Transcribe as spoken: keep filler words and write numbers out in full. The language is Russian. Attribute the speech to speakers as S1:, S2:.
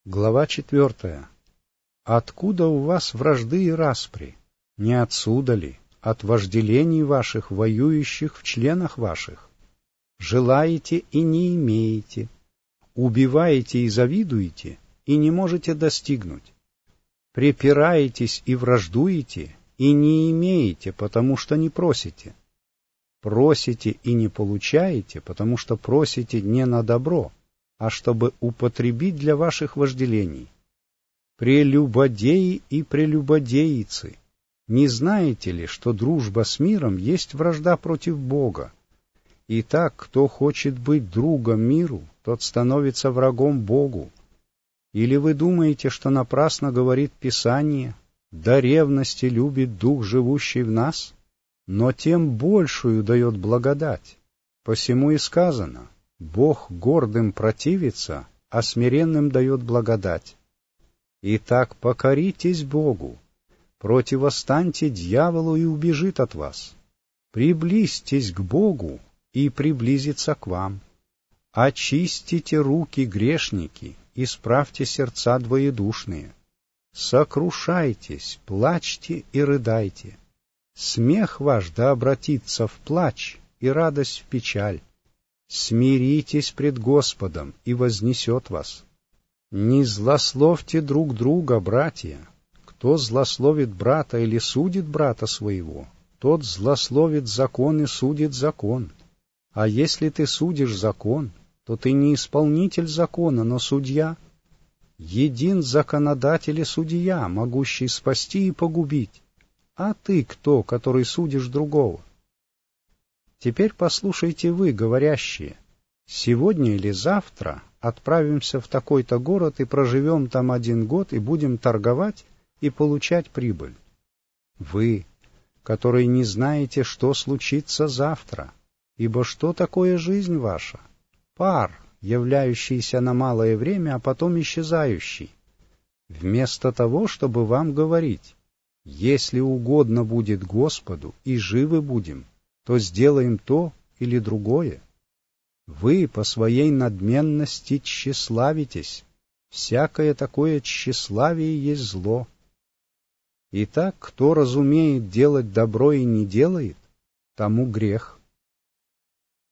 S1: Глава четвертая. Откуда у вас вражды и распри? Не отсюда ли, от вожделений ваших, воюющих в членах ваших? Желаете и не имеете, убиваете и завидуете, и не можете достигнуть. Препираетесь и враждуете, и не имеете, потому что не просите. Просите и не получаете, потому что просите не на добро, а чтобы употребить для ваших вожделений. Прелюбодеи и прелюбодеицы, не знаете ли, что дружба с миром есть вражда против Бога? Итак, кто хочет быть другом миру, тот становится врагом Богу. Или вы думаете, что напрасно говорит Писание: «До ревности любит Дух, живущий в нас», но тем большую дает благодать? Посему и сказано: Бог гордым противится, а смиренным дает благодать. Итак, покоритесь Богу, противостаньте дьяволу, и убежит от вас. Приблизьтесь к Богу, и приблизится к вам. Очистите руки, грешники, исправьте сердца двоедушные. Сокрушайтесь, плачьте и рыдайте. Смех ваш да обратится в плач, и радость в печаль. Смиритесь пред Господом, и вознесет вас. Не злословьте друг друга, братья. Кто злословит брата или судит брата своего, тот злословит закон и судит закон. А если ты судишь закон, то ты не исполнитель закона, но судья. Един законодатель и судья, могущий спасти и погубить. А ты кто, который судишь другого? Теперь послушайте вы, говорящие: сегодня или завтра отправимся в такой-то город и проживем там один год, и будем торговать и получать прибыль. Вы, которые не знаете, что случится завтра, ибо что такое жизнь ваша? Пар, являющийся на малое время, а потом исчезающий. Вместо того, чтобы вам говорить: если угодно будет Господу, и живы будем, то сделаем то или другое. Вы по своей надменности тщеславитесь. Всякое такое тщеславие есть зло. Итак, кто разумеет делать добро и не делает, тому грех.